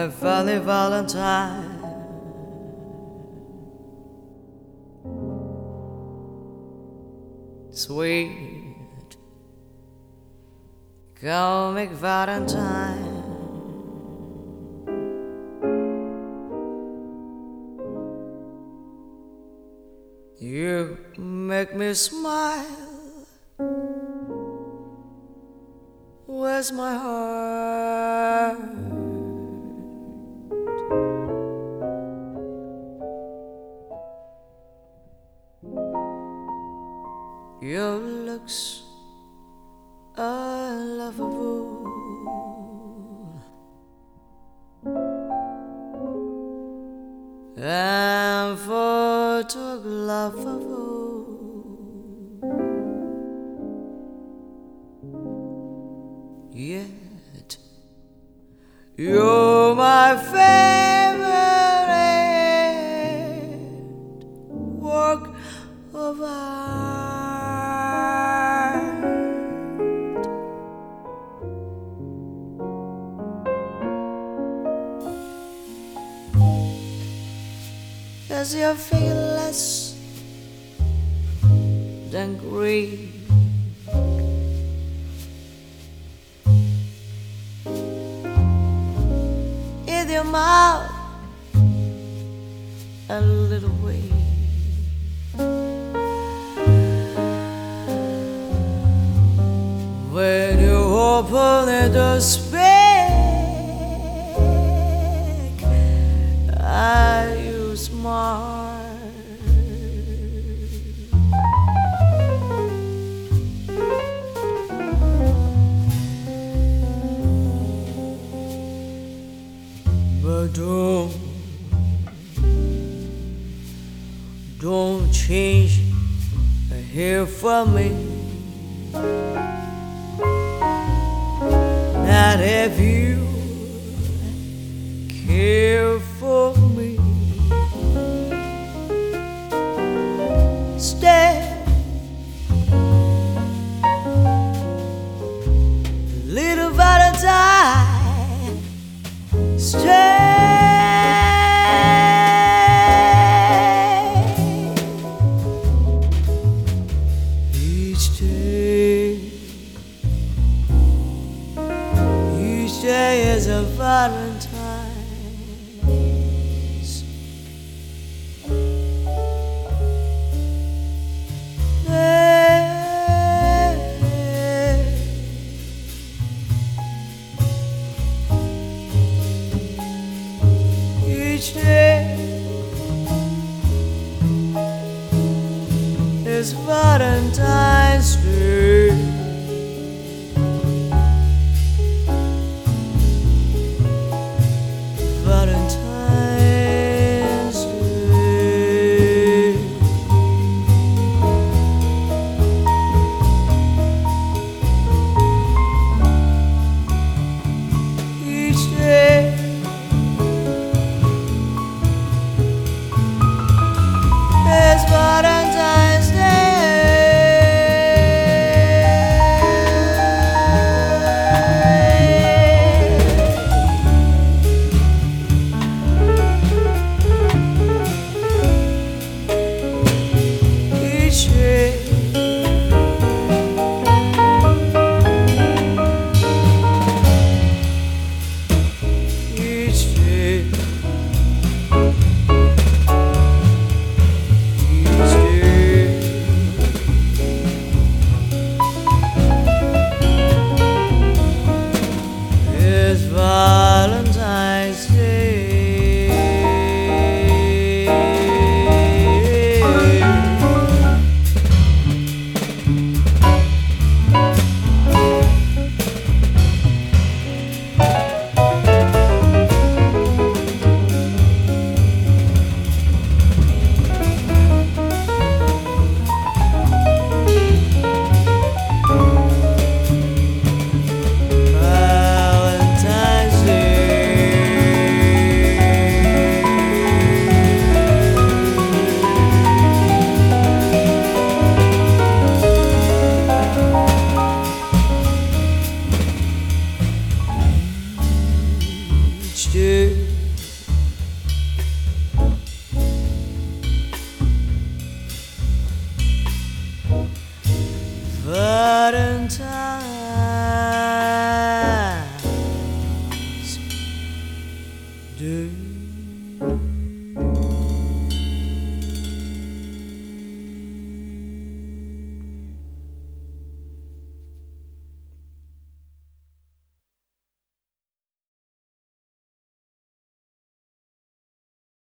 my funny Valentine. Sweet comic Valentine, you make me smile. Where's my heart? Your looks are lovable, and photographable. Yet you're my favorite work of art. Cause you're fearless than green. In your mouth a little way, when you open it to speak, are you smart? But don't change here for me. Not if you care for me. Stay, little Valentine. Stay. Each day is a Valentine's Day. Each day is Valentine's.